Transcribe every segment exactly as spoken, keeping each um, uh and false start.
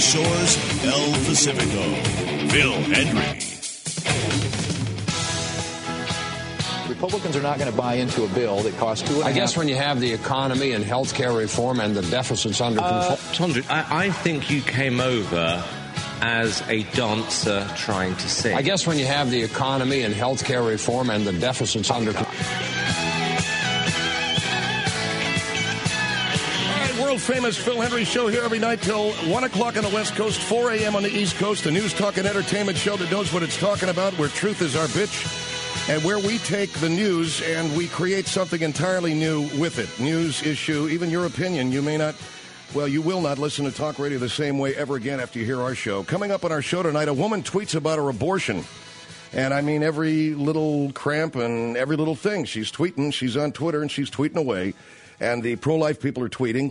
shores of El Pacifico, Phil Hendrie. Republicans are not going to buy into a bill that costs two and a I half. guess when you have the economy and health care reform and the deficits under uh, control. Tondra, I, I think you came over as a dancer trying to sing. I guess when you have the economy and health care reform and the deficits under control. World-famous Phil Hendrie show here every night till one o'clock on the West Coast, four a.m. on the East Coast, a news, talk, and entertainment show that knows what it's talking about, where truth is our bitch, and where we take the news and we create something entirely new with it. News, issue, even your opinion. You may not, well, you will not listen to talk radio the same way ever again after you hear our show. Coming up on our show tonight, a woman tweets about her abortion. And I mean every little cramp and every little thing. She's tweeting, she's on Twitter, and she's tweeting away. And the pro-life people are tweeting.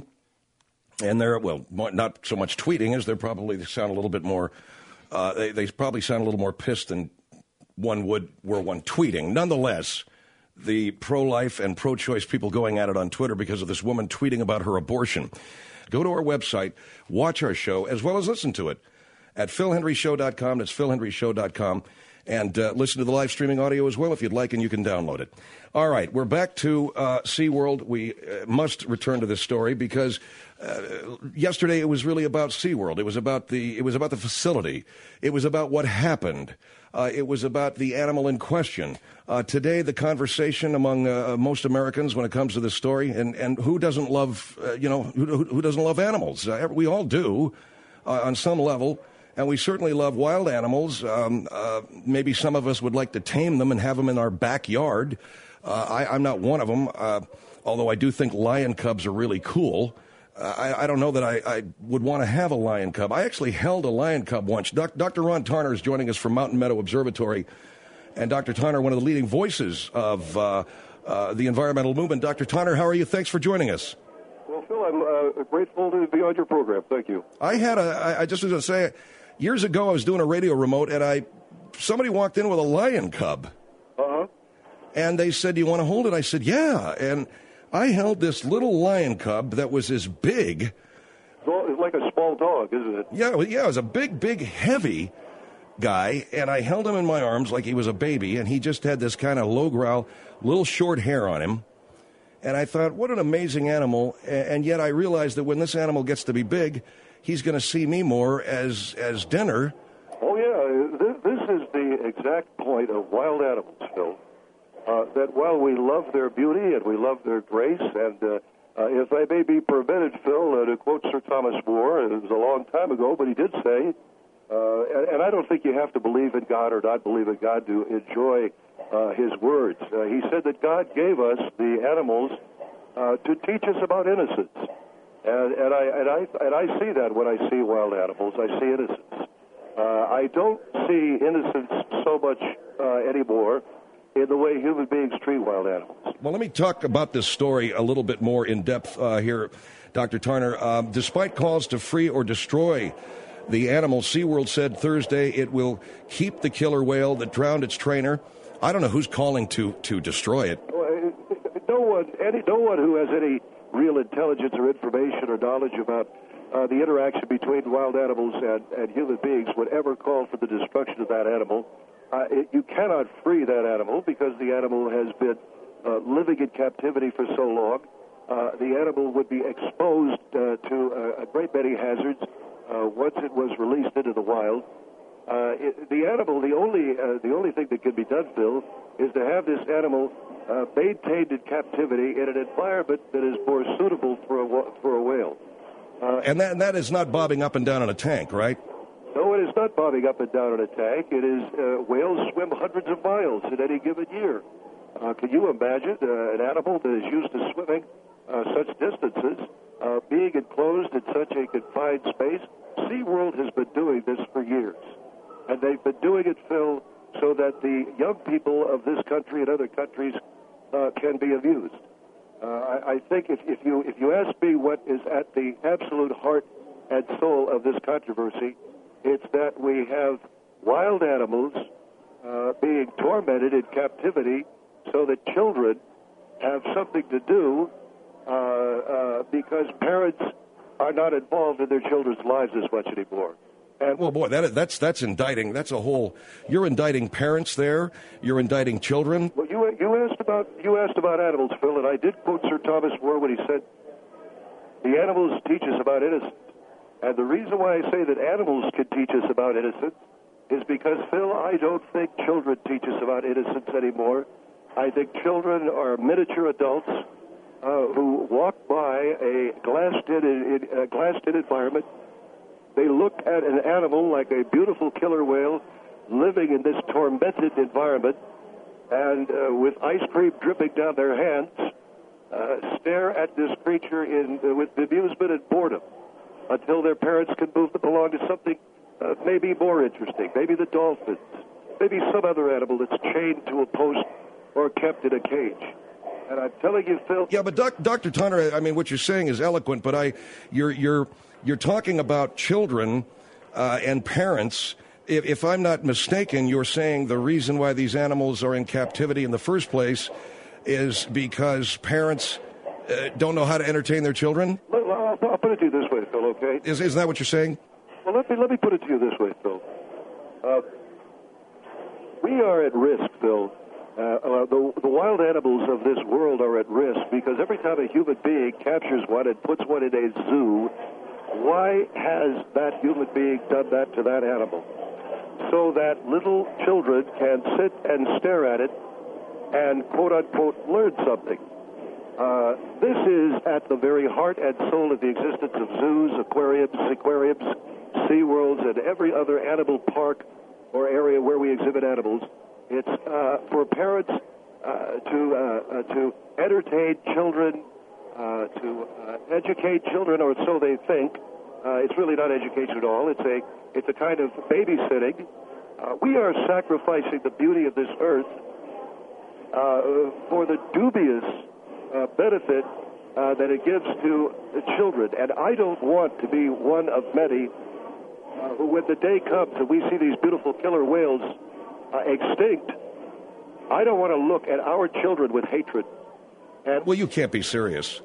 And they're, well, not so much tweeting as they're probably, they sound a little bit more, uh, they, they probably sound a little more pissed than one would were one tweeting. Nonetheless, the pro-life and pro-choice people going at it on Twitter because of this woman tweeting about her abortion. Go to our website, watch our show, as well as listen to it at phil hendrie show dot com. That's phil hendrie show dot com. And uh, listen to the live streaming audio as well if you'd like, and you can download it. All right, we're back to uh, SeaWorld. We uh, must return to this story because uh, yesterday it was really about SeaWorld. It was about the it was about the facility. It was about what happened. Uh, it was about the animal in question. Uh, today, the conversation among uh, most Americans when it comes to this story, and, and who doesn't love, uh, you know, who, who doesn't love animals? Uh, we all do uh, on some level. And we certainly love wild animals. Um, uh, maybe some of us would like to tame them and have them in our backyard. Uh, I, I'm not one of them, uh, although I do think lion cubs are really cool. Uh, I, I don't know that I, I would want to have a lion cub. I actually held a lion cub once. Doc, Doctor Ron Tarner is joining us from Mountain Meadow Observatory. And Doctor Tarner, one of the leading voices of uh, uh, the environmental movement. Doctor Tarner, how are you? Thanks for joining us. Well, Phil, I'm uh, grateful to be on your program. Thank you. I had a, I, I just was going to say, years ago, I was doing a radio remote, and I somebody walked in with a lion cub. Uh-huh. And they said, do you want to hold it? I said, yeah. And I held this little lion cub that was as big. It's like a small dog, isn't it? Yeah, yeah, it was a big, big, heavy guy, and I held him in my arms like he was a baby, and he just had this kind of low growl, little short hair on him. And I thought, what an amazing animal. And yet I realized that when this animal gets to be big, he's going to see me more as as dinner. Oh, yeah. This, this is the exact point of wild animals, Phil. Uh, that while we love their beauty and we love their grace, and uh, uh, if I may be permitted, Phil, uh, to quote Sir Thomas More, it was a long time ago, but he did say, uh, and, and I don't think you have to believe in God or not believe in God to enjoy uh, his words. Uh, he said that God gave us the animals uh, to teach us about innocence. And, and, I, and, I, and I see that when I see wild animals. I see innocence. Uh, I don't see innocence so much uh, anymore in the way human beings treat wild animals. Well, let me talk about this story a little bit more in depth uh, here, Doctor Tarner. Um, despite calls to free or destroy the animal, SeaWorld said Thursday it will keep the killer whale that drowned its trainer. I don't know who's calling to, to destroy it. Well, no one, any, no one who has any real intelligence or information or knowledge about uh, the interaction between wild animals and, and human beings would ever call for the destruction of that animal. Uh, it, you cannot free that animal because the animal has been uh, living in captivity for so long. Uh, the animal would be exposed uh, to a, a great many hazards uh, once it was released into the wild. Uh, it, the animal, the only uh, the only thing that can be done, Phil, is to have this animal uh, maintained in captivity in an environment that is more suitable for a for a whale. Uh, and that and that is not bobbing up and down in a tank, right? No, it is not bobbing up and down in a tank. It is uh, whales swim hundreds of miles in any given year. Uh, can you imagine uh, an animal that is used to swimming uh, such distances uh, being enclosed in such a confined space? SeaWorld has been doing this for years. And they've been doing it, Phil, so that the young people of this country and other countries uh, can be amused. Uh, I, I think if, if you if you ask me what is at the absolute heart and soul of this controversy, it's that we have wild animals uh, being tormented in captivity so that children have something to do uh, uh, because parents are not involved in their children's lives as much anymore. And well, boy, that that's that's indicting. That's a whole. You're indicting parents there. You're indicting children. Well, you you asked about you asked about animals, Phil, and I did quote Sir Thomas More when he said, "The animals teach us about innocence." And the reason why I say that animals can teach us about innocence is because, Phil, I don't think children teach us about innocence anymore. I think children are miniature adults uh, who walk by a glassed-in a glassed-in environment. They look at an animal like a beautiful killer whale living in this tormented environment, and uh, with ice cream dripping down their hands, uh, stare at this creature in uh, with amusement and boredom until their parents can move them along to something uh, maybe more interesting, maybe the dolphins, maybe some other animal that's chained to a post or kept in a cage. And I'm telling you, Phil. Yeah, but doc, Doctor Tanner, I mean, what you're saying is eloquent, but I, you're you're you're talking about children uh, and parents. If, if I'm not mistaken, you're saying the reason why these animals are in captivity in the first place is because parents uh, don't know how to entertain their children? Well, I'll, I'll put it to you this way, Phil, okay? Is, isn't that what you're saying? Well, let me, let me put it to you this way, Phil. Uh, we are at risk, Phil. Uh, uh, the, the wild animals of this world are at risk because every time a human being captures one and puts one in a zoo, why has that human being done that to that animal? So that little children can sit and stare at it and, quote-unquote, learn something. Uh, this is at the very heart and soul of the existence of zoos, aquariums, aquariums, sea worlds, and every other animal park or area where we exhibit animals. It's uh, for parents uh, to uh, uh, to entertain children, uh, to uh, educate children, or so they think. Uh, it's really not education at all. It's a it's a kind of babysitting. Uh, we are sacrificing the beauty of this earth uh, for the dubious uh, benefit uh, that it gives to the children. And I don't want to be one of many uh, who, when the day comes and we see these beautiful killer whales uh, extinct, I don't want to look at our children with hatred. And well, you can't be serious.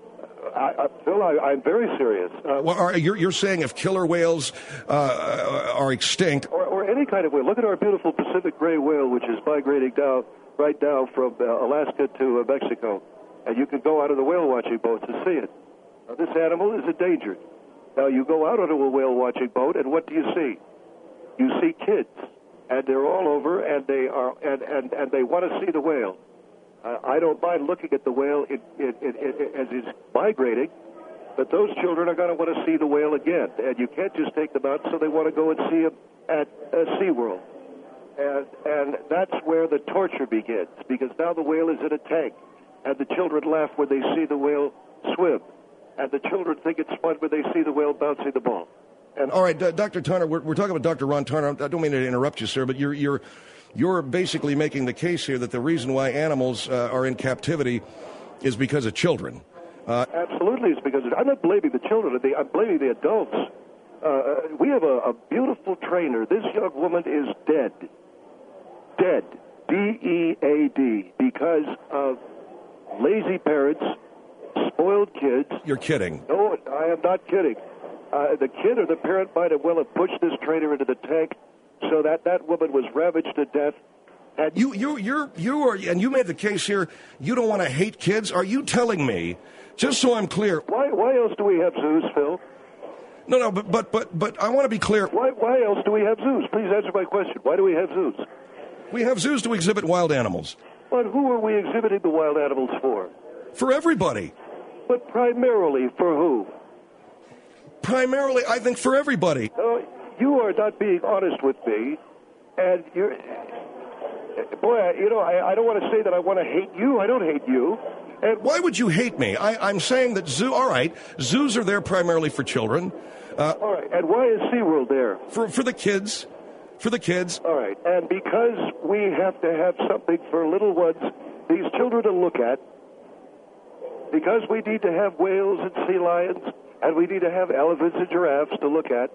I, I, Phil, I, I'm very serious. Uh, well, are, you're, you're saying if killer whales uh, are extinct, or, or any kind of whale. Look at our beautiful Pacific gray whale, which is migrating down right now from uh, Alaska to uh, Mexico, and you can go out of the whale watching boat to see it. Now, this animal is endangered. Now, you go out onto a whale watching boat, and what do you see? You see kids, and they're all over, and they are, and and, and they want to see the whale. Uh, I don't mind looking at the whale in, in, in, in, as it's migrating, but those children are going to want to see the whale again, and you can't just take them out, so they want to go and see him at uh, SeaWorld. And, and that's where the torture begins, because now the whale is in a tank, and the children laugh when they see the whale swim, and the children think it's fun when they see the whale bouncing the ball. And all right, uh, Doctor Tarner, we're, we're talking about Doctor Ron Tarner. I don't mean to interrupt you, sir, but you're you're you're basically making the case here that the reason why animals uh, are in captivity is because of children. Uh, Absolutely, it's because of, I'm not blaming the children. I'm blaming the adults. Uh, we have a, a beautiful trainer. This young woman is dead. Dead. D E A D. Because of lazy parents, spoiled kids. You're kidding. No, I am not kidding. Uh, the kid or the parent might have well have pushed this trainer into the tank so that that woman was ravaged to death. And you, you, you're, you are, and you made the case here. You don't want to hate kids. Are you telling me, just so I'm clear? Why, why else do we have zoos, Phil? No, no, but, but, but, but I want to be clear. Why, why else do we have zoos? Please answer my question. Why do we have zoos? We have zoos to exhibit wild animals. But who are we exhibiting the wild animals for? For everybody. But primarily for who? Primarily, I think, for everybody. Uh, you are not being honest with me, and you're... Boy, you know, I, I don't want to say that I want to hate you. I don't hate you. And why would you hate me? I, I'm saying that zoo. All right, zoos are there primarily for children. Uh, all right, and why is SeaWorld there? For for the kids, for the kids. All right, and because we have to have something for little ones, these children to look at. Because we need to have whales and sea lions, and we need to have elephants and giraffes to look at.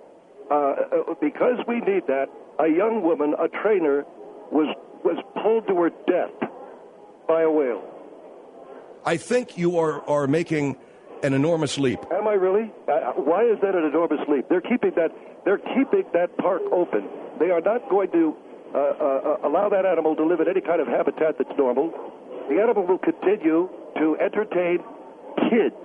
Uh, because we need that, a young woman, a trainer, was was pulled to her death by a whale. I think you are, are making an enormous leap. Am I really? Uh, why is that an enormous leap? They're keeping that. They're keeping that park open. They are not going to uh, uh, allow that animal to live in any kind of habitat that's normal. The animal will continue to entertain kids.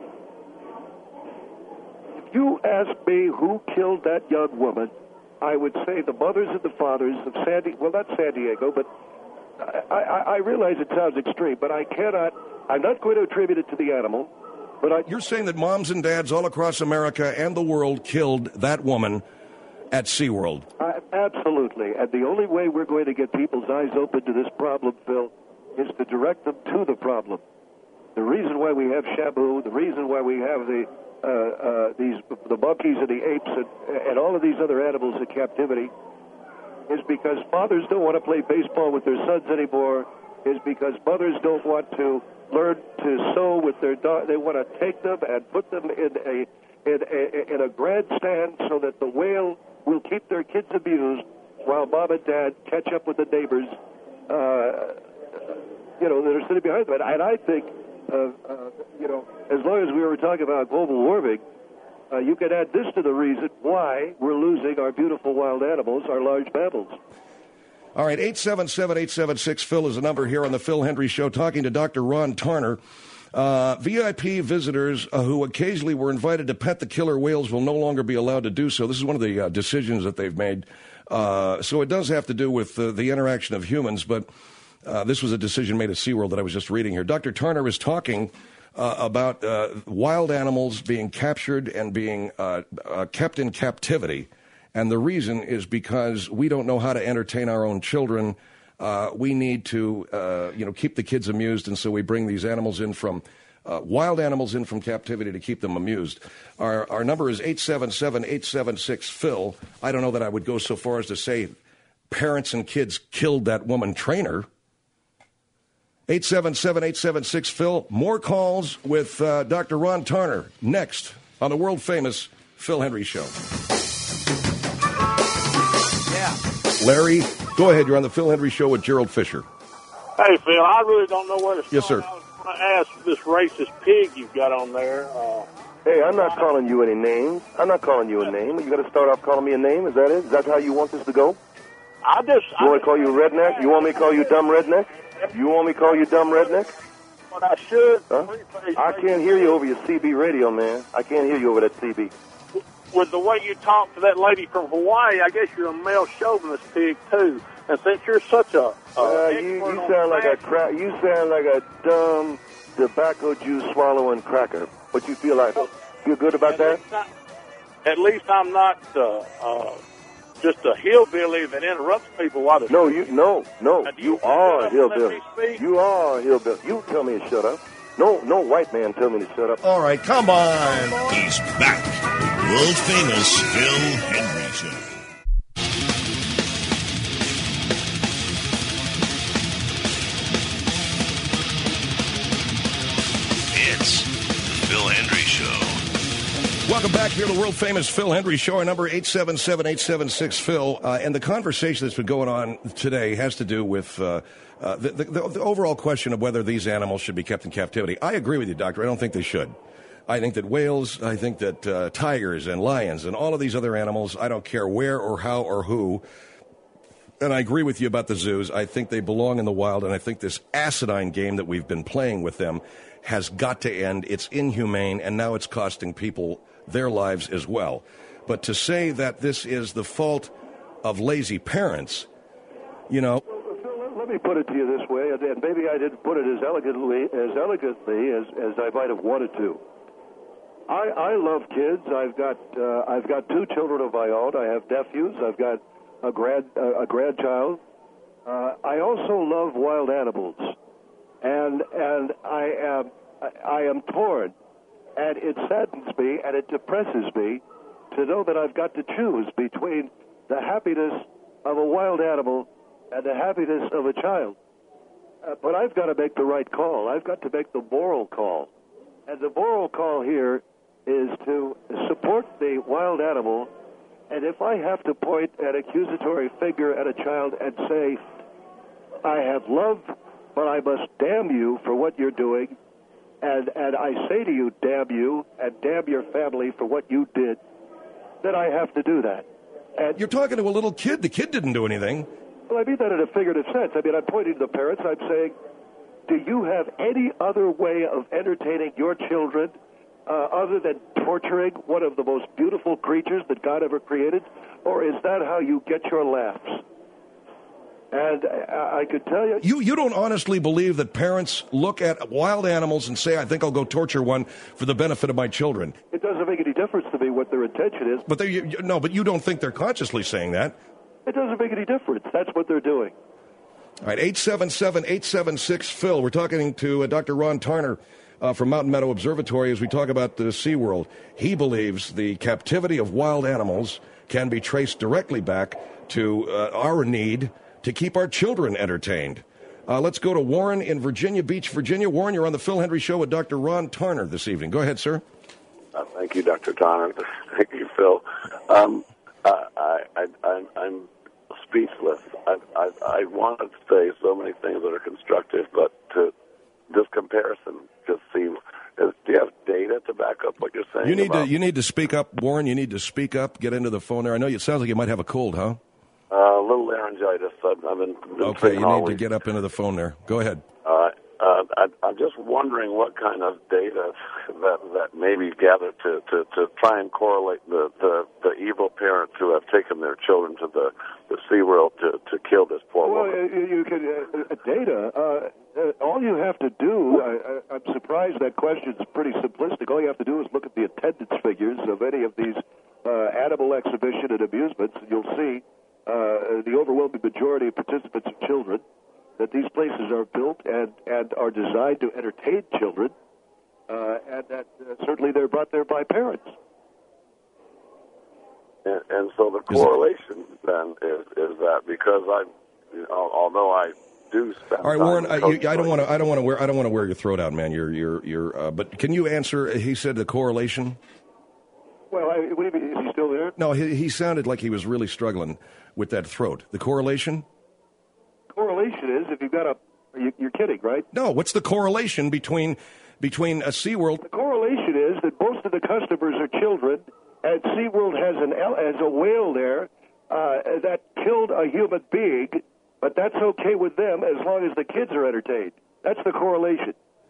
If you ask me who killed that young woman, I would say the mothers and the fathers of San Diego, well, not San Diego, but I, I, I realize it sounds extreme, but I cannot, I'm not going to attribute it to the animal. But I, You're saying that moms and dads all across America and the world killed that woman at SeaWorld? I, absolutely. And the only way we're going to get people's eyes open to this problem, Phil, is to direct them to the problem. The reason why we have Shabu, the reason why we have the uh, uh, these the monkeys and the apes and, and all of these other animals in captivity is because fathers don't want to play baseball with their sons anymore, is because mothers don't want to learn to sew with their dog. They want to take them and put them in a in a, in a grandstand so that the whale will keep their kids amused while mom and dad catch up with the neighbors, uh, you know, that are sitting behind them. And I think, uh, uh, you know, as long as we were talking about global warming, uh, you can add this to the reason why we're losing our beautiful wild animals, our large mammals. All right, eight seven seven, eight seven six, Phil is the number here on the Phil Hendry Show, talking to Doctor Ron Tarner. Uh, V I P visitors uh, who occasionally were invited to pet the killer whales will no longer be allowed to do so. This is one of the uh, decisions that they've made. Uh, so it does have to do with uh, the interaction of humans, but uh, this was a decision made at SeaWorld that I was just reading here. Doctor Tarner is talking uh, about uh, wild animals being captured and being uh, uh, kept in captivity. And the reason is because we don't know how to entertain our own children. Uh, we need to, uh, you know, keep the kids amused, and so we bring these animals in from, uh, wild animals in from captivity to keep them amused. Our our number is eight seven seven, eight seven six, Phil. I don't know that I would go so far as to say parents and kids killed that woman trainer. eight seven seven, eight seven six, Phil. More calls with uh, Doctor Ron Tarner next on the world-famous Phil Hendry Show. Larry, go ahead. You're on the Phil Hendry Show with Gerald Fisher. Hey, Phil, I really don't know where to start. Yes, sir. I was going to ask this racist pig you've got on there. Uh, Hey, I'm not calling you any names. I'm not calling you a name. You got to start off calling me a name. Is that it? Is that how you want this to go? I just... You want to call you redneck? You want me to call you dumb redneck? You want me to call you dumb redneck? But I should. Huh? I can't hear you over your C B radio, man. I can't hear you over that C B. With the way you talk to that lady from Hawaii, I guess you're a male chauvinist pig, too. And since you're such a... Uh, uh, you, you sound like a cra- You sound like a dumb tobacco juice swallowing cracker. What you feel like? Feel good about that? I, at least I'm not uh, uh, just a hillbilly that interrupts people while they're No, you no, no. Now, You, you are a shut up and let hillbilly. me speak? You are a hillbilly. You tell me to shut up. No, no white man tell me to shut up. All right, come on. He's back. The world-famous Phil Hendry Show. It's the Phil Hendry Show. Welcome back here to the world-famous Phil Hendry Show. Our number eight seven seven, eight seven six, Phil. Uh, and the conversation that's been going on today has to do with uh, uh, the, the, the overall question of whether these animals should be kept in captivity. I agree with you, Doctor. I don't think they should. I think that whales, I think that uh, tigers and lions and all of these other animals, I don't care where or how or who. And I agree with you about the zoos. I think they belong in the wild, and I think this acidine game that we've been playing with them has got to end. It's inhumane, and now it's costing people their lives as well. But to say that this is the fault of lazy parents, you know... Well, Phil, let, let me put it to you this way, and, and maybe I didn't put it as elegantly as elegantly as, as I might have wanted to. I, I love kids. I've got uh, I've got two children of my own. I have nephews. I've got a grand uh, a grandchild. Uh, I also love wild animals, and and I am I, I am torn, and it saddens me and it depresses me to know that I've got to choose between the happiness of a wild animal and the happiness of a child. Uh, but I've got to make the right call. I've got to make the moral call, and the moral call here is to support the wild animal, and if I have to point an accusatory finger at a child and say, I have love, but I must damn you for what you're doing, and, and I say to you, damn you, and damn your family for what you did, then I have to do that. And You're talking to a little kid. The kid didn't do anything. well, I mean that in a figurative sense. I mean, I'm pointing to the parents. I'm saying, do you have any other way of entertaining your children uh, other than torturing one of the most beautiful creatures that God ever created? Or is that how you get your laughs? And I, I could tell you... You you don't honestly believe that parents look at wild animals and say, I think I'll go torture one for the benefit of my children. It doesn't make any difference to me what their intention is. But they, you, you- no, but you don't think they're consciously saying that. It doesn't make any difference. That's what they're doing. All right, eight seven seven, eight seven six, Phil. We're talking to uh, Doctor Ron Tarner uh, from Mountain Meadow Observatory as we talk about the SeaWorld. He believes the captivity of wild animals can be traced directly back to uh, our need to keep our children entertained. Uh, let's go to Warren in Virginia Beach, Virginia. Warren, you're on the Phil Hendry Show with Doctor Ron Tarner this evening. Go ahead, sir. Uh, thank you, Doctor Tarner. Thank you, Phil. Um, uh, I, I, I, I'm speechless. I, I, I want to say so many things that are constructive, but to, this comparison just seems... Is, do you have data to back up what you're saying? You need about, to you need to speak up, Warren. You need to speak up. Get into the phone there. I know it sounds like you might have a cold, huh? Uh, a little laryngitis. I've, I've been, been Okay, saying you all need to week. get up into the phone there. Go ahead. Uh, uh, I, I'm just wondering what kind of data that that maybe gathered to, to, to try and correlate the, the, the evil parents who have taken their children to the, the SeaWorld to, to kill this poor Well, woman. uh, you can uh, uh, data. Uh, uh, all you have to do. I, I, I'm surprised that question's pretty simplistic. All you have to do is look at the attendance figures of any of these uh, animal exhibition and amusements, and you'll see uh, the overwhelming majority of participants are children. That these places are built and, and are designed to entertain children, uh, and that uh, certainly they're brought there by parents. And, and so the correlation then is, is that because I, you know, although I do spend All right, time Warren. I, coaching you, I don't like- want to. I don't want to wear. I don't want to wear your throat out, man. You're. You're. You're. Uh, but can you answer? He said the correlation. Well, I, what do you mean? Is he still there? No, he, he sounded like he was really struggling with that throat. The correlation. Correlation is if you've got a. You, you're kidding, right? No. What's the correlation between between a SeaWorld? The correlation is that most of the customers are children, and SeaWorld has an el- has a whale there uh, that killed a human being, but that's okay with them as long as the kids are entertained. That's the correlation.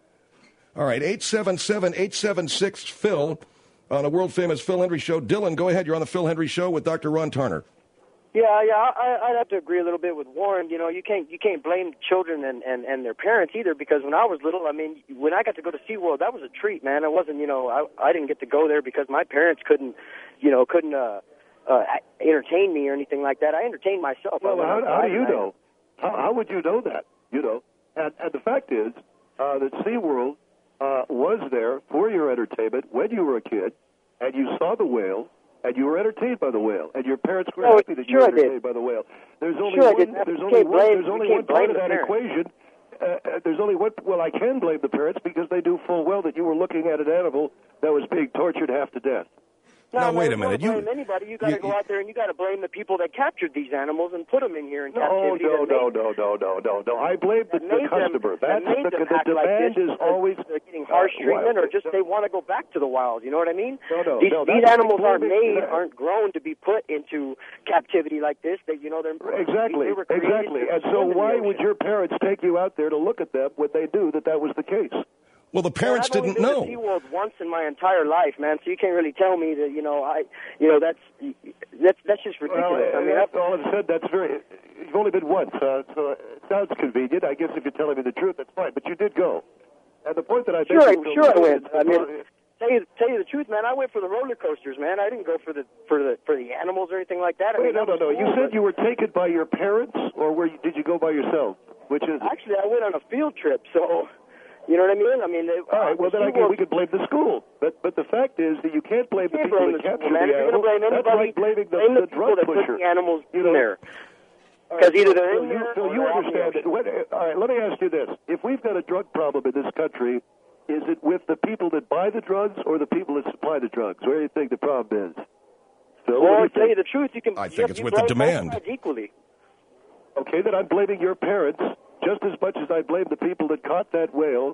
All right, eight seven seven, eight seven six, Phil on the world-famous Phil Hendry Show. Dylan, go ahead. You're on the Phil Hendry Show with Doctor Ron Tarner. Yeah, yeah, I, I'd have to agree a little bit with Warren. You know, you can't you can't blame children and, and, and their parents either, because when I was little, I mean, when I got to go to SeaWorld, that was a treat, man. It wasn't, you know, I I didn't get to go there because my parents couldn't, you know, couldn't uh, uh, entertain me or anything like that. I entertained myself. Well, I how, went how do outside you and I- know? How, how would you know that? You know, and, and the fact is uh, that SeaWorld uh, was there for your entertainment when you were a kid, and you saw the whale. And you were entertained by the whale, and your parents were Oh, happy that you sure were I did. entertained by the whale. There's only Sure I one. did. There's You only can't one. blame- There's you only can't one part blame of that the parents. equation. Uh, uh, there's only one. Well, I can blame the parents because they knew full well that you were looking at an animal that was being tortured half to death. Now, no, wait no, a minute. You You- don't blame anybody. You got to you- go out there and you got to blame the people that captured these animals and put them in here in No, captivity. no, that no, made- no, no, no, no, no. I blame the, that the made them- customer. that That's made the, them the act like demand this is because always they're getting harsh uh, treatment, well, or just they want to go back to the wild. You know what I mean? No, no, These, no, these that's animals aren't blaming- made, aren't grown to be put into captivity like this. They, you know, they're Exactly, They were created exactly. to And so swim in the why ocean. would your parents take you out there to look at them when they knew that that was the case? Well, the parents I've only didn't been know. to SeaWorld once in my entire life, man. So you can't really tell me that, you know, I, you know, that's that's that's just ridiculous. Well, I mean, that's I've, all I've said. That's very. You've only been once, uh, so it sounds convenient. I guess if you're telling me the truth, that's fine. But you did go. And the point that I sure, make I, sure I went. is- I mean, tell you tell you the truth, man. I went for the roller coasters, man. I didn't go for the for the for the animals or anything like that. I Wait, mean, no, that no, no. was You cool, said but- you were taken by your parents, or were you, did you go by yourself? Which is it? Actually, I went on a field trip, so you know what I mean. I mean, All right. Well, then I guess we could blame the school. But but the fact is that you can't blame the can't people blame that the captured school, man. the If you're animal. going to blame That's anybody, like blaming the, blame the, the people drug that put pusher. the animals You in know, there. All Because right, either Phil, they're Phil, in you, there Phil, or you they're out in the understand it. ocean. What, all right, let me ask you this: if we've got a drug problem in this country, is it with the people that buy the drugs or the people that supply the drugs? Where do you think the problem is? Phil, what do Well, you to tell you think? the truth, you can. I you think have- it's you with the blame both demand. sides equally. Okay, then I'm blaming your parents just as much as I blame the people that caught that whale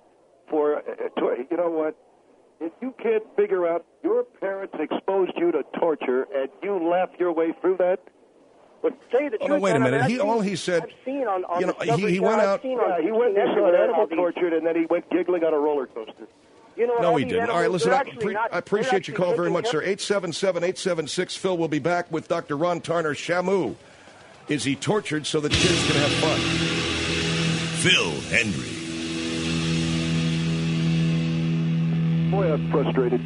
for, uh, to, you know what? If you can't figure out your parents exposed you to torture and you laugh your way through that, but tell you the oh, truth, no, wait a man, minute. I mean, he I've all seen, he said. I've seen on, on you know, Discovery he, he Channel, went I've out. seen on yeah, he went and saw an everywhere, animal all these- tortured, and then he went giggling on a roller coaster. You know, No, all he these didn't. All right, animals, listen, they're I, actually pre- not- I appreciate they're your call very actually much, sir. eight seven seven, eight seven six, Phil. We'll be back with Doctor Ron Tarner. Shamu. Is he tortured so that kids can have fun? Phil Hendrie. Boy, I'm frustrated.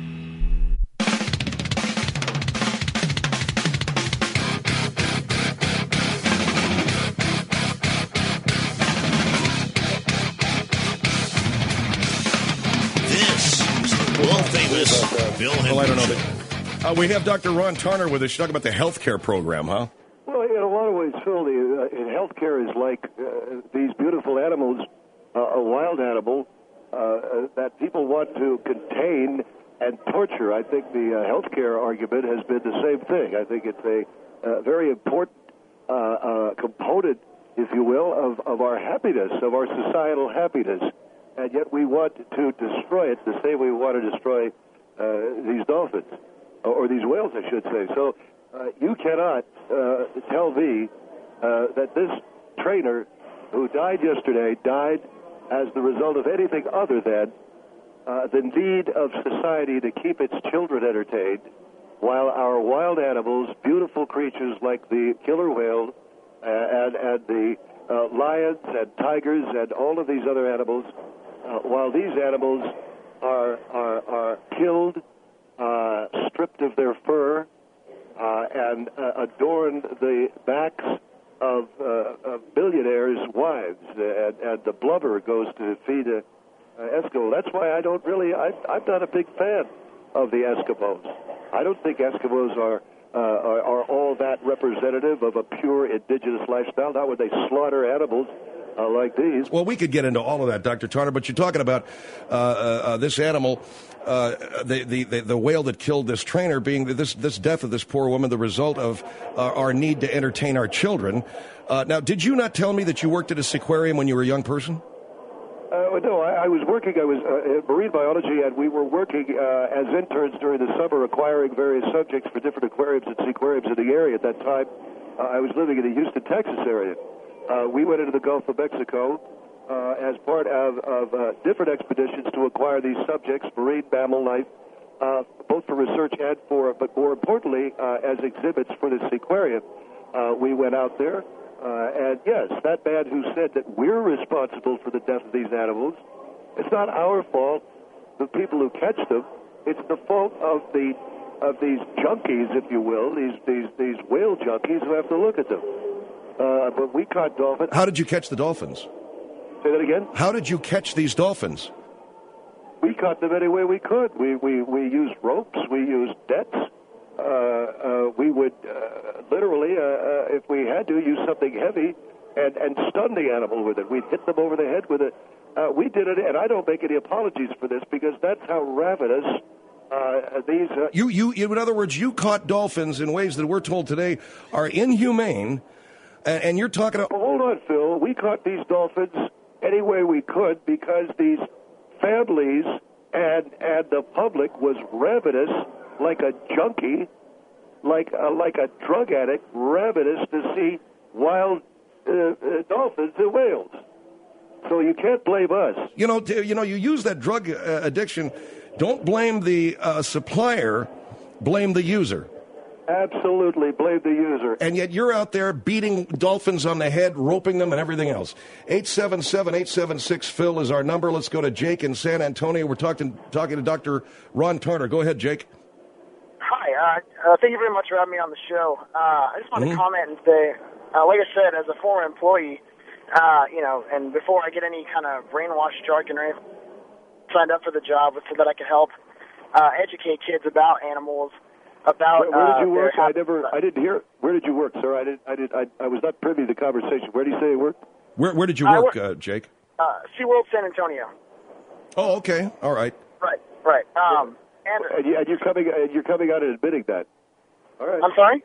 This is the world-famous Phil Hendrie Well, I don't know. Show. But, uh, we have Doctor Ron Tarner with us to talk about the health care program, huh? Well, in a lot of ways, Phil, the, uh, in healthcare is like uh, these beautiful animals, uh, a wild animal uh, uh, that people want to contain and torture. I think the uh, healthcare argument has been the same thing. I think it's a uh, very important uh, uh, component, if you will, of, of our happiness, of our societal happiness. And yet we want to destroy it the same way we want to destroy uh, these dolphins, or these whales, I should say. So uh, you cannot uh, tell me uh, that this trainer who died yesterday died as the result of anything other than uh, the need of society to keep its children entertained, while our wild animals, beautiful creatures like the killer whale uh, and, and the uh, lions and tigers and all of these other animals, uh, while these animals are, are, are killed, uh, stripped of their fur, uh, and uh, adorn the backs of, uh, of billionaires' wives, uh, and, and the blubber goes to feed a, a Eskimo. That's why I don't really, I, I'm not a big fan of the Eskimos. I don't think Eskimos are, uh, are, are all that representative of a pure indigenous lifestyle, not when they slaughter animals uh, like these. Well, we could get into all of that, Doctor Tarner, but you're talking about uh, uh, this animal, uh, the, the, the, the whale that killed this trainer, being this, this death of this poor woman, the result of uh, our need to entertain our children. Uh, now, did you not tell me that you worked at a seaquarium when you were a young person? Uh, no, I, I was working, I was uh, in marine biology, and we were working uh, as interns during the summer acquiring various subjects for different aquariums and seaquariums in the area. At that time, uh, I was living in the Houston, Texas area. Uh, we went into the Gulf of Mexico uh, as part of, of uh, different expeditions to acquire these subjects, marine mammal life, uh, both for research and for, but more importantly, uh, as exhibits for the seaquarium. Uh, we went out there, uh, and yes, that man who said that we're responsible for the death of these animals, it's not our fault, the people who catch them. It's the fault of the of these junkies, if you will, these these these whale junkies who have to look at them. Uh, but we caught dolphins. How did you catch the dolphins? Say that again? How did you catch these dolphins? We caught them any way we could. We we, we used ropes. We used nets. Uh, uh, we would uh, literally, uh, uh, if we had to, use something heavy and, and stun the animal with it. We'd hit them over the head with it. Uh, we did it, and I don't make any apologies for this because that's how ravenous uh, these... Uh, you, you, in other words, you caught dolphins in ways that we're told today are inhumane, and, and you're talking about... Well, hold on, Phil. We caught these dolphins any way we could because these families and, and the public was ravenous, like a junkie, like a, like a drug addict, ravenous to see wild uh, uh, dolphins and whales. So you can't blame us. You know, t- you know, you use that drug uh, addiction. Don't blame the uh, supplier. Blame the user. Absolutely, blame the user. And yet you're out there beating dolphins on the head, roping them, and everything else. eight seven seven, eight seven six, Phil is our number. Let's go to Jake in San Antonio. We're talking talking to Doctor Ron Tarner. Go ahead, Jake. Hi, uh, uh, thank you very much for having me on the show. Uh, I just want Mm-hmm. to comment and say, uh, like I said, as a former employee, uh, you know, and before I get any kind of brainwashed jargon or anything, signed up for the job so that I could help uh, educate kids about animals, about. Where, where did you uh, work? their I never, I didn't hear. Where did you work, sir? I did. I did. I, I was not privy to the conversation. Where did you say you worked? Where Where did you I work, work- uh, Jake? Uh, SeaWorld San Antonio. Oh, okay. All right. Right, right. Um, and, And, you, and you're coming. And you're coming out and admitting that. All right. I'm sorry?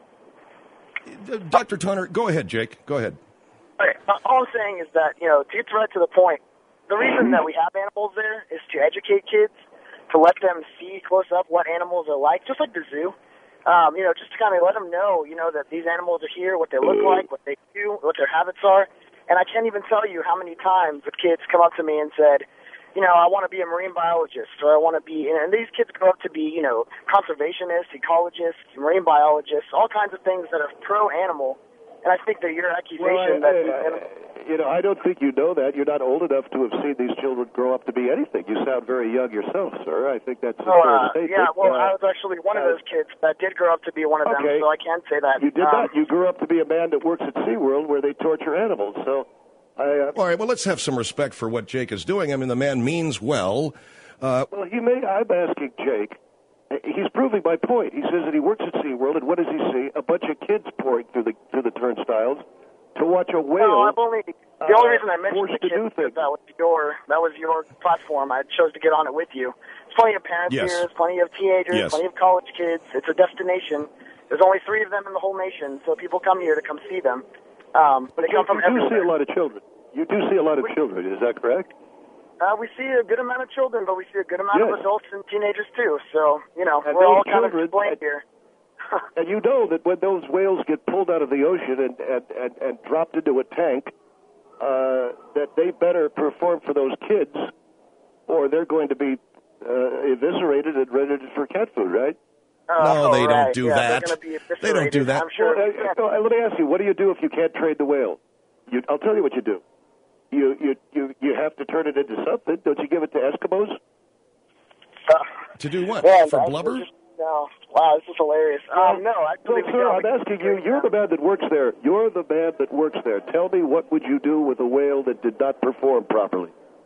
Uh, Doctor Tarner, go ahead, Jake. Go ahead. Okay, uh, all I'm saying is that, you know, to get right to the point, the reason that we have animals there is to educate kids, to let them see close up what animals are like, just like the zoo. Um, you know, just to kind of let them know, you know, that these animals are here, what they look like, what they do, what their habits are. And I can't even tell you how many times the kids come up to me and said, you know, I want to be a marine biologist, or I want to be, and these kids grow up to be, you know, conservationists, ecologists, marine biologists, all kinds of things that are pro-animal. And I think that your accusation well, I, that... I, you know, I don't think you know that. You're not old enough to have seen these children grow up to be anything. You sound very young yourself, sir. I think that's a oh, fair uh, statement. Yeah, well, uh, I was actually one of those kids that did grow up to be one of okay. them, so I can say that. You did um, not. You grew up to be a man that works at SeaWorld where they torture animals, so... I, uh, All right, well, let's have some respect for what Jake is doing. I mean, the man means well. Uh, well, he may, I'm asking Jake. He's proving my point. He says that he works at SeaWorld, and what does he see? A bunch of kids pouring through the through the turnstiles to watch a whale. No, I've only, the uh, only reason I mentioned the kids is that was your that was your platform. I chose to get on it with you. There's plenty of parents yes. here. There's plenty of teenagers. Yes. Plenty of college kids. It's a destination. There's only three of them in the whole nation, so people come here to come see them. Um, but they come from you do everywhere. see a lot of children. You do see a lot of children. Is that correct? Uh, we see a good amount of children, but we see a good amount yes. of adults and teenagers too. So you know, and we're all kind children, of explained here. And you know that when those whales get pulled out of the ocean and and, and, and dropped into a tank, uh, that they better perform for those kids, or they're going to be uh, eviscerated and rendered for cat food, right? No, oh, they right. don't do yeah, that. They don't do that. I'm sure. Well, uh, uh, let me ask you, what do you do if you can't trade the whale? You, I'll tell you what you do. You you you you have to turn it into something. Don't you give it to Eskimos? Uh, to do what? Man, For blubber? Just, no. Wow, this is hilarious. Um, no, actually, well, sir, I'm asking you. You're the man that works there. You're the man that works there. Tell me, what would you do with a whale that did not perform properly?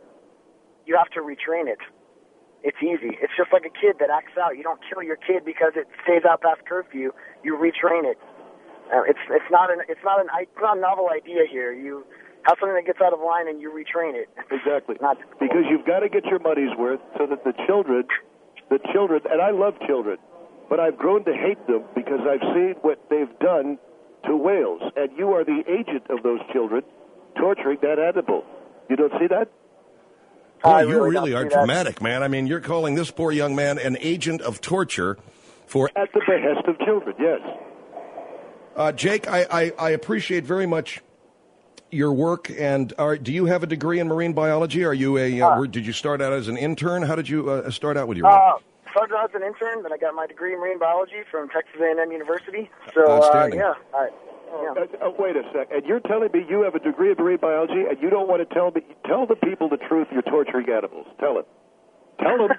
You have to retrain it. It's easy. It's just like a kid that acts out. You don't kill your kid because it stays out past curfew. You retrain it. Uh, it's it's not an it's not an it's not a novel idea here. You have something that gets out of line and you retrain it. Exactly. Not because you've got to get your money's worth so that the children, the children, and I love children, but I've grown to hate them because I've seen what they've done to whales, and you are the agent of those children torturing that animal. You don't see that? Boy, really you really don't are see that. dramatic, man. I mean, you're calling this poor young man an agent of torture for... At the behest of children, yes. Uh, Jake, I, I, I appreciate very much your work. And are, do you have a degree in marine biology? Are you a? Uh, Uh, were, did you start out as an intern? How did you uh, start out with your work? Uh, started out as an intern, then I got my degree in marine biology from Texas A and M University. So, uh, Outstanding. yeah. I, Oh, yeah. uh, uh, wait a sec. And you're telling me you have a degree in marine biology, and you don't want to tell me? Tell the people the truth. You're torturing animals. Tell it. Tell them.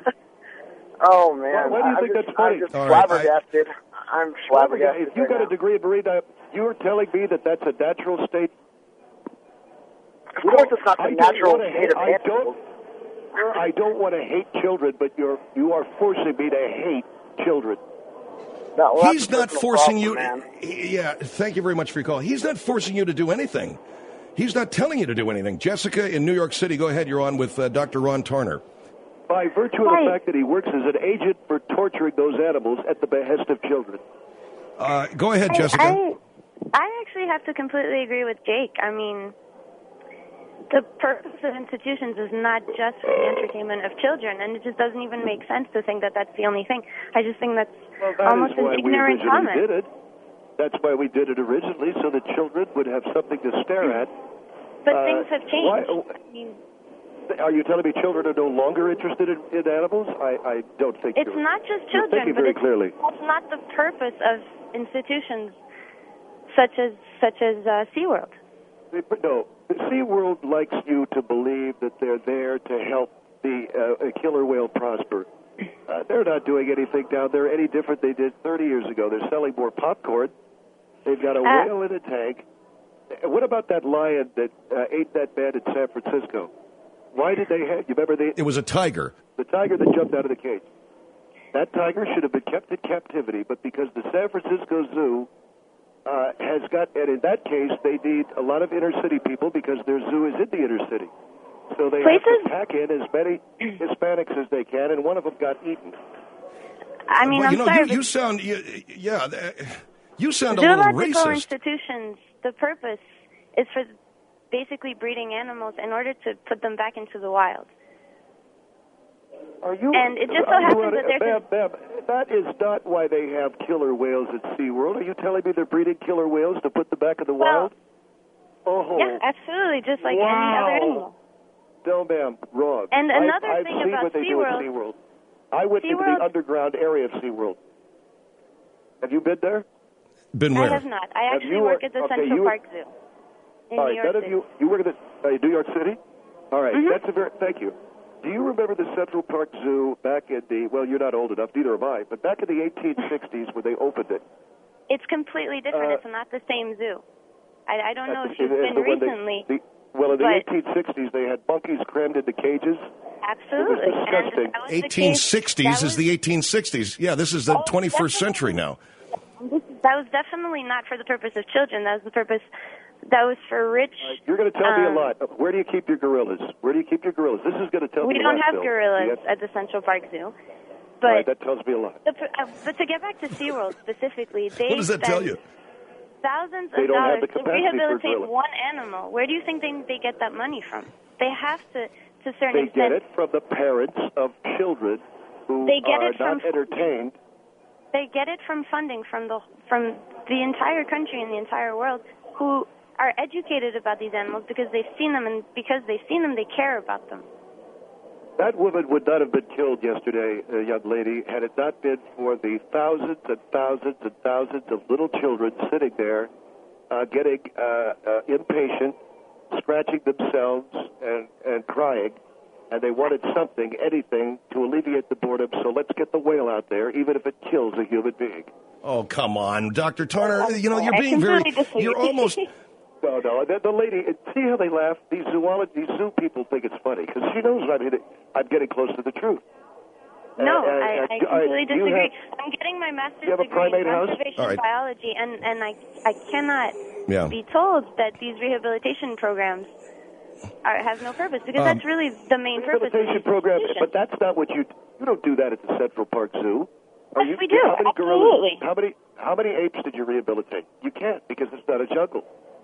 Oh man, Why, why do you I'm think just, that's funny? I'm just All right, flabbergasted. I'm flabbergasted. If you right got now. a degree in marine biology, you're telling me that that's a natural state. Of course, it's not the I don't natural wanna state hate- of I animals. don't. Sir, I don't want to hate children, but you're you are forcing me to hate children. No, well, He's that's a not personal forcing problem, you. man. Yeah, thank you very much for your call. He's not forcing you to do anything. He's not telling you to do anything. Jessica in New York City, go ahead. You're on with uh, Doctor Ron Tarner. By virtue of the fact that he works as an agent for torturing those animals at the behest of children. Uh, go ahead, I, Jessica. I, I actually have to completely agree with Jake. I mean, the purpose of institutions is not just for the entertainment of children, and it just doesn't even make sense to think that that's the only thing. I just think that's Well, that almost is why an we ignorant originally comment. did it. That's why we did it originally, so that children would have something to stare at. But Uh, things have changed. why- I mean, Are you telling me children are no longer interested in, in animals? I, I don't think it's you're, not just you're children, thinking but very it's, clearly. that's not the purpose of institutions such as such as uh, SeaWorld. No, SeaWorld likes you to believe that they're there to help the uh, a killer whale prosper. Uh, they're not doing anything down there any different they did thirty years ago. They're selling more popcorn. They've got a Uh, whale in a tank. Uh, What about that lion that uh, ate that man in San Francisco? Why did they have? You remember the It was a tiger. the tiger that jumped out of the cage? That tiger should have been kept in captivity, but because the San Francisco Zoo uh, has got, and in that case, they need a lot of inner city people because their zoo is in the inner city. So they Places- have to pack in as many Hispanics as they can, and one of them got eaten. I mean, well, I'm you know, sorry, you, but you sound, you, yeah, uh, you sound a zoological little racist. institutions, the purpose is for basically breeding animals in order to put them back into the wild. Are you? And it just so are you happens out- that there's Bam, Bam, that is not why they have killer whales at SeaWorld. Are you telling me they're breeding killer whales to put them back in the Well, wild? Oh, yeah, absolutely, just like wow. any other animal. No, ma'am, wrong. And I- another I've thing seen about what they do at SeaWorld- SeaWorld. I went into SeaWorld- the underground area of SeaWorld. Have you been there? Been where? I have not. I Have actually you- work at the okay, Central you- Park Zoo in All New right, York none of City. you, you work at the, uh, New York City? All right, Mhm. that's a very, thank you. Do you remember the Central Park Zoo back in the, well, you're not old enough, neither am I, but back in the eighteen sixties when they opened it? It's completely different. Uh, it's not the same zoo. I, I don't know if That's- you've is been the one they- recently. the- well, in the but- eighteen sixties, they had monkeys crammed into cages. Absolutely. It was disgusting. And that was the case- eighteen sixties that is was- the eighteen sixties. Yeah, this is the Oh, twenty-first century now. This, that was definitely not for the purpose of children. That was the purpose. That was for rich. You're going to tell me a um, lot. Where do you keep your gorillas? Where do you keep your gorillas? This is going to tell We me a don't lot, have Bill. gorillas Yes? at the Central Park Zoo. All But right, that tells me a lot. the, uh, but to get back to SeaWorld specifically, they What does that tell you? thousands They of don't have dollars the to capacity for rehabilitate gorillas. one animal. Where do you think they they get that money from? They have to, to a certain They extent. get it from the parents of children who They get are it not from- entertained. They get it from funding from the from the entire country and the entire world who are educated about these animals because they've seen them, and because they've seen them, they care about them. That woman would not have been killed yesterday, uh, young lady, had it not been for the thousands and thousands and thousands of little children sitting there uh, getting uh, uh, impatient, scratching themselves and, and crying, and they wanted something, anything, to alleviate the boredom, so let's get the whale out there, even if it kills a human being. Oh, come on, Doctor Turner. You know, you're I being very, completely disagree. you're almost, No, no, the, the lady, see how they laugh? These zoology, these zoo people think it's funny, because she knows I'm, hitting, I'm getting close to the truth. No, Uh, uh, I, I uh, completely do you disagree. have- I'm getting my master's you have a degree in primate house? conservation All right. biology, and, and I, I cannot Yeah. be told that these rehabilitation programs are, have no purpose, because Um, that's really the main purpose of Rehabilitation these program, institutions. but that's not what you, you don't do that at the Central Park Zoo. Are Yes, you, we do. How many Absolutely. gorillas, how many, how many apes did you rehabilitate? You can't, because it's not a jungle.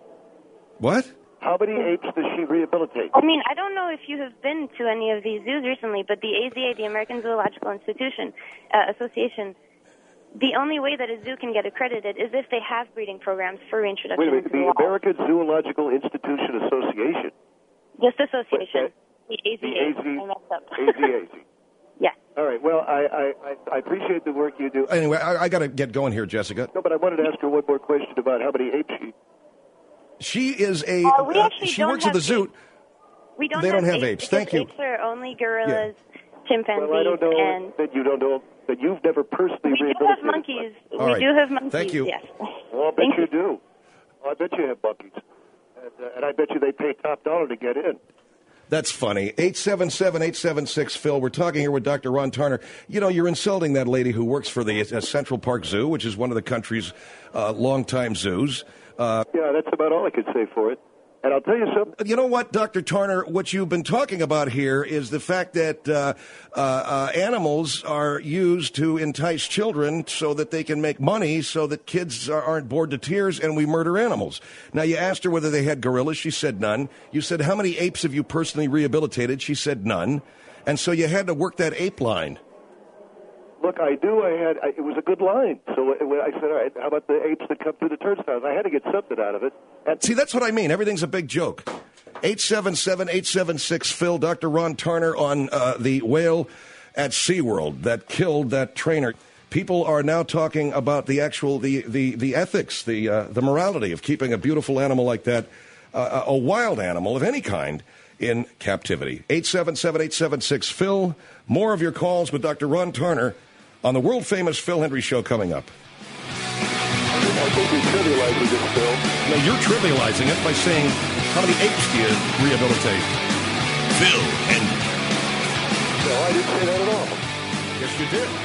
what? How many apes does she rehabilitate? I mean, I don't know if you have been to any of these zoos recently, but the A Z A, the American Zoological Institution uh, Association, the only way that a zoo can get accredited is if they have breeding programs for reintroduction Wait a minute, into the the wild. American Zoological Institution Association. Just association. The A Z The A. A Z I messed up. A Z A Z. Yeah. All right, well, I, I, I- I appreciate the work you do. Anyway, I, I got to get going here, Jessica. No, but I wanted to ask her one more question about how many apes she... She is a, Uh, we uh, actually she don't works at the have zoo. apes. We don't They have don't have apes. apes. because Thank you. Apes are only gorillas, chimpanzees, Well, I don't know and that you don't know, that you've never personally we do rehabilitated have monkeys. All we right. do have monkeys. Thank you. Yes. Well, I bet Thank you do. I bet you have monkeys. And, uh, and I bet you they pay top dollar to get in. That's funny. eight seven seven, eight seven six, Phil. We're talking here with Doctor Ron Turner. You know, you're insulting that lady who works for the uh, Central Park Zoo, which is one of the country's uh, longtime zoos. Uh, Yeah, that's about all I could say for it. And I'll tell you something. You know what, Doctor Turner, what you've been talking about here is the fact that uh, uh, uh, animals are used to entice children so that they can make money so that kids are, aren't bored to tears and we murder animals. Now, you asked her whether they had gorillas. She said none. You said, how many apes have you personally rehabilitated? She said none. And so you had to work that ape line. Look, I knew I had, I, it was a good line. So when I said, all right, how about the apes that come through the turnstiles? I had to get something out of it. And See, that's what I mean. Everything's a big joke. eight seven seven, eight seven six, Phil. Doctor Ron Turner on uh, the whale at SeaWorld that killed that trainer. People are now talking about the actual, the, the, the ethics, the, uh, the morality of keeping a beautiful animal like that, uh, a wild animal of any kind, in captivity. eight seven seven, eight seven six, Phil. More of your calls with Doctor Ron Turner on the world-famous Phil Hendry Show coming up. I think you're trivializing this, Phil. Now, you're trivializing it by saying, how many apes do you rehabilitate? Phil Hendry. No, I didn't say that at all. Yes, you did.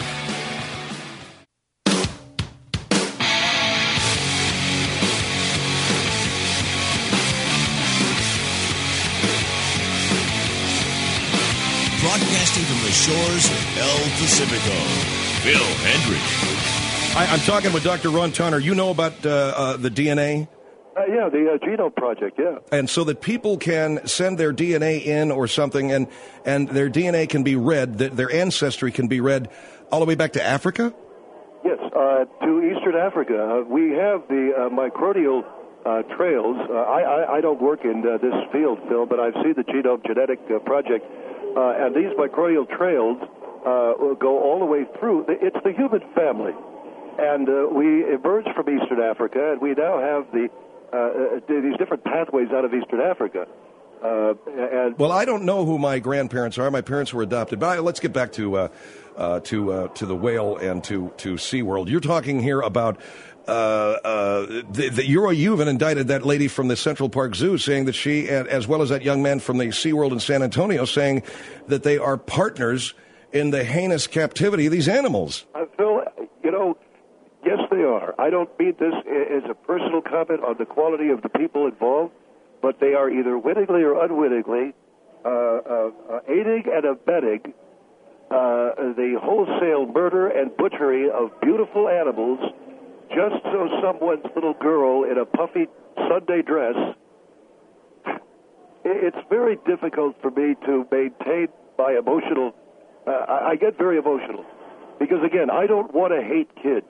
Broadcasting from the shores of El Pacifico, Phil Hendry. I, I'm talking with Doctor Ron Turner. You know about uh, uh, the D N A? Uh, yeah, the uh, Genome Project, yeah. And so that people can send their D N A in or something, and, and their D N A can be read, th- their ancestry can be read all the way back to Africa? Yes, uh, to Eastern Africa. Uh, we have the uh, microbial uh, trails. Uh, I, I, I don't work in uh, this field, Phil, but I've seen the Genome Genetic uh, Project, uh, and these microbial trails uh, go all the way through. It's the human family. And uh, we emerged from Eastern Africa, and we now have the uh, uh, these different pathways out of Eastern Africa. Uh, and well, I don't know who my grandparents are. My parents were adopted. But I, let's get back to uh, uh, to uh, to the whale and to to SeaWorld. You're talking here about uh, uh, the, the, you're, you even indicted that lady from the Central Park Zoo, saying that she, as well as that young man from the SeaWorld in San Antonio, saying that they are partners in the heinous captivity of these animals. Uh, Phil, you know. Yes, they are. I don't mean this as a personal comment on the quality of the people involved, but they are either wittingly or unwittingly uh, uh, uh, aiding and abetting uh, the wholesale murder and butchery of beautiful animals just so someone's little girl in a puffy Sunday dress. It's very difficult for me to maintain my emotional... Uh, I get very emotional because, again, I don't want to hate kids.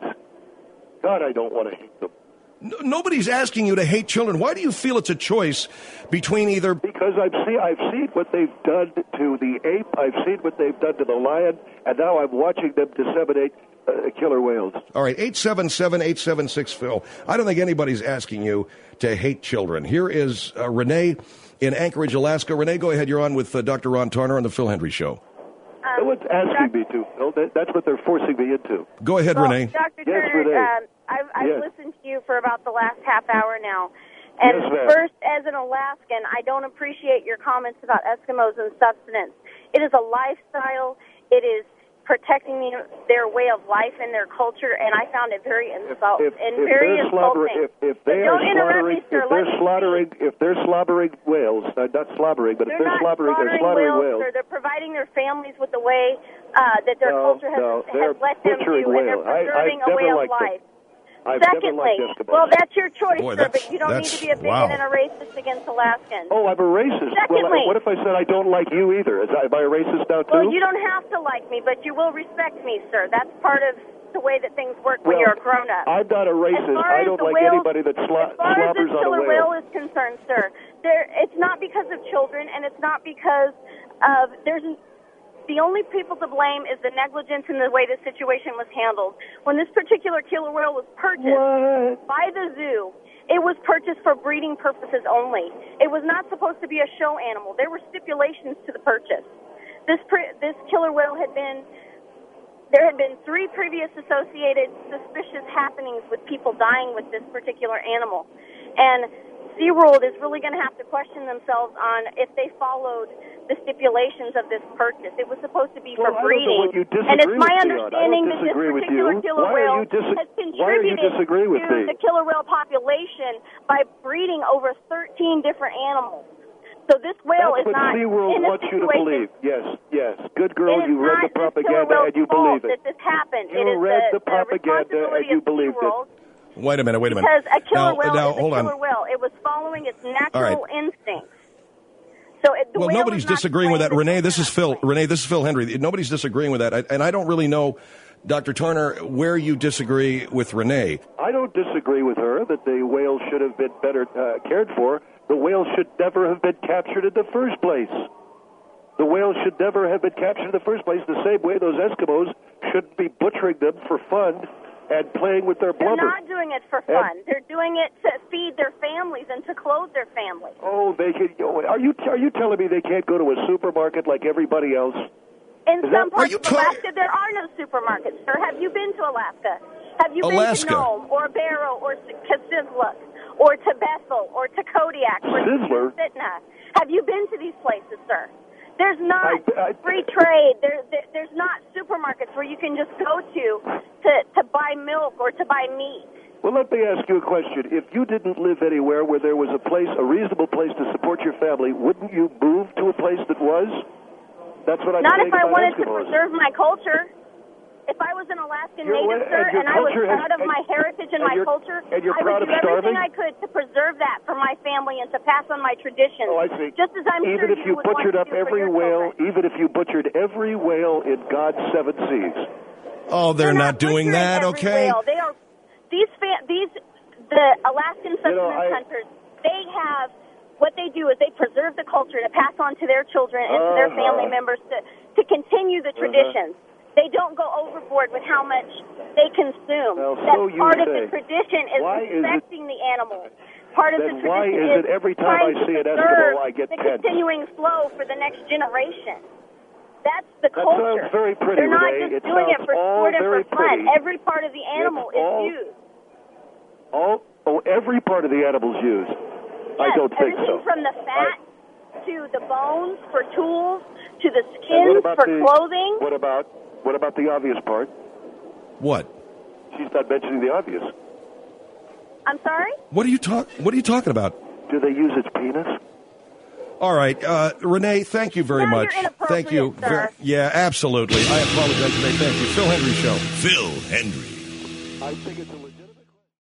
God, I don't want to hate them. No, nobody's asking you to hate children. Why do you feel it's a choice between either... Because I've seen, I've seen what they've done to the ape, I've seen what they've done to the lion, and now I'm watching them disseminate uh, killer whales. All right, eight seven seven, eight seven six, Phil. I don't think anybody's asking you to hate children. Here is uh, Renee in Anchorage, Alaska. Renee, go ahead. You're on with uh, Doctor Ron Tarner on the Phil Hendry Show. Um, no one's asking me to, Phil. That, that's what they're forcing me into. Go ahead, well, Renee. Doctor Yes, Turner, Renee. Um, I've, I've Yes. listened to you for about the last half hour now. And Yes, ma'am. first, as an Alaskan, I don't appreciate your comments about Eskimos and sustenance. It is a lifestyle. It is protecting the, their way of life and their culture, and I found it very insult If, and if very they're slaughtering, insulting. if, if they But are don't interrupt slaughtering, me, sir. if Let they're me slaughtering, speak. if they're slaughtering whales, uh, not slobbering, but They're if they're not slaughtering, they're slaughtering slaughtering whales, whales. sir. They're providing their families with the way uh, that their No, culture has, no, they're has let them do, butchering and they're whales. I- I've preserving a never way of liked them. life. I've never Secondly, liked Eskimos. well, that's your choice, Boy, sir, that's- but you don't need that's- to be a bigot wow. and a racist against Alaskans. Oh, I'm a racist. Well, Secondly- what if I said I don't like you either? Is I, am I a racist now, too? Well, you don't have to like me, but you will respect me, sir. That's part of the way that things work when Well, you're a grown-up. I'm not a racist. As far I as don't the like whales- anybody that slo- As far as slobbers this on a killer whale. whale is concerned, sir, there, it's not because of children, and it's not because of there's. The only people to blame is the negligence in the way the situation was handled. When this particular killer whale was purchased What? by the zoo, it was purchased for breeding purposes only. It was not supposed to be a show animal. There were stipulations to the purchase. This pre- this killer whale had been. There had been three previous associated suspicious happenings with people dying with this particular animal. And SeaWorld is really going to have to question themselves on if they followed the stipulations of this purchase. It was supposed to be Well, for I don't know breeding. what you And it's disagree my with me on. I understanding don't that this disagree with particular you. killer Why are whale you dis- has why are you contributed disagreeing with to me? the killer whale population by breeding over thirteen different animals. So this whale That's is what not SeaWorld in a wants you to situation. believe. Yes, yes. Good girl, It is you read not the this killer propaganda whale's and you fault believe it. that this happened. You it is read the, the propaganda responsibility and you of believed it. SeaWorld. Wait a minute, wait a minute. Because a killer now, whale now, is a hold killer on. whale. It was following its natural All right. instincts. So it, the Well, whale nobody's is not disagreeing with that. playing the Renee, this is Phil. children. Renee, this is Phil Hendry. Nobody's disagreeing with that. I, and I don't really know, Doctor Turner, where you disagree with Renee. I don't disagree with her that the whale should have been better uh, cared for. The whale should never have been captured in the first place. The whale should never have been captured in the first place, the same way those Eskimos shouldn't be butchering them for fun and playing with their They're blubber. not doing it for fun. They're doing it to feed their families and to clothe their families. Oh, they can. Are you are you telling me they can't go to a supermarket like everybody else? In Is some that- parts you of ta- Alaska, there are no supermarkets, sir. Have you been to Alaska? Have you Alaska. been to Nome or Barrow or Kasisluk or to Bethel or to Kodiak or Sizzler? to Sitna? Have you been to these places, sir? There's not I- I- free trade. There, there, there's not supermarkets where you can just go to, to to buy milk or to buy meat. Well, let me ask you a question. If you didn't live anywhere where there was a place, a reasonable place to support your family, wouldn't you move to a place that was? That's what I'm Not saying if I about wanted to Eskimos. preserve my culture. if I was an Alaskan Your- native, and sir, your and I was culture has- proud of and- my heritage and, and my you're- culture, and you're I proud would of do everything starving? I could to preserve that for my family and to pass on my traditions. Oh, I see. Just as I'm even sure if you would want butchered to up do for every your whale, children. even if you butchered every whale in God's seven seas. Oh, they're, not, doing butchering that, every okay? whale. They are these fa- these the Alaskan subsistence You know, I- hunters. They have what they do is they preserve the culture to pass on to their children and to their Uh-huh. family members to to continue the traditions. They don't go overboard with how much they consume. Well, That's so you part of say. the tradition is Why is it- respecting the animals. Part of Then the why tradition is it every time trying I to see an preserve Eskimo, I get the tense? continuing flow for the next generation. That's the That culture. sounds very pretty, They're not Renee. just It doing it sounds for all sport and very for fun. pretty. Every part of the animal It's is all- used. All, oh, every part of the animal's used. I Yes, don't think everything so. from the fat to the bones for tools to the And what skins about for the, clothing. What about what about the obvious part? What? She's not mentioning the obvious. I'm sorry? What are you talk? What are you talking about? Do they use its penis? All right, uh, Renee, thank you very Now you're much. inappropriate, Thank you. sir. Ver- yeah, absolutely. I apologize, Renee. Thank you. Phil Hendry Show. Phil Hendry. I think it's a legitimate.